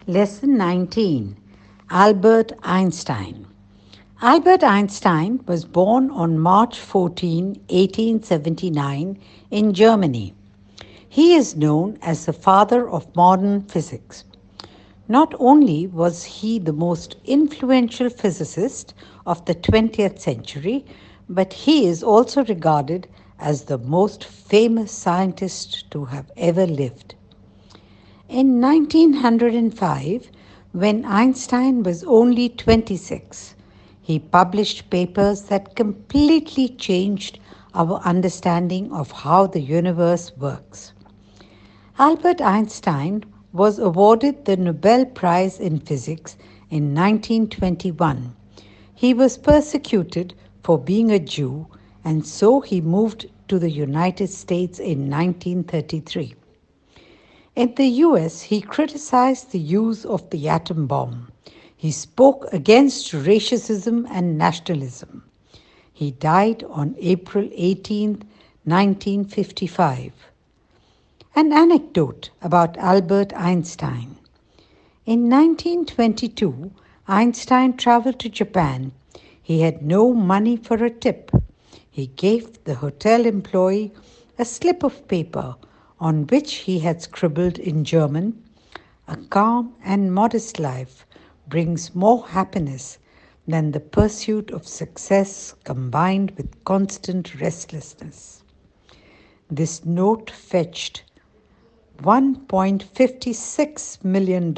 Lesson 19. Albert Einstein. Albert Einstein was born on March 14, 1879 in Germany. He is known as the father of modern physics. Not only was he the most influential physicist of the 20th century, but he is also regarded as the most famous scientist to have ever lived. In 1905, when Einstein was only 26, he published papers that completely changed our understanding of how the universe works. Albert Einstein was awarded the Nobel Prize in Physics in 1921. He was persecuted for being a Jew, and so he moved to the United States in 1933. In the US, he criticized the use of the atom bomb. He spoke against racism and nationalism. He died on April 18, 1955. An anecdote about Albert Einstein. In 1922, Einstein traveled to Japan. He had no money for a tip. He gave the hotel employee a slip of paper on which he had scribbled in German, "A calm and modest life brings more happiness than the pursuit of success combined with constant restlessness." This note fetched $1.56 million,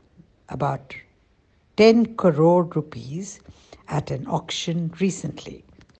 about 10 crore rupees, at an auction recently.